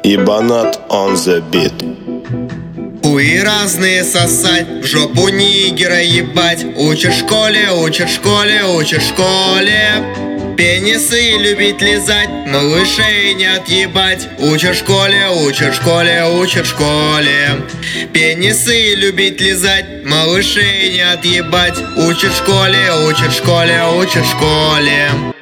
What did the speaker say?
Ибанат on the beat. Хуи разные сосать, в жопу нигера ебать. Учат в школе, учат в школе, учат в школе. Пенисы любить лизать, малышей не отъебать. Учат в школе, учат в школе, учат в школе. Пенисы любить лизать, малышей не отъебать. Учат в школе, учат в школе, учат в школе.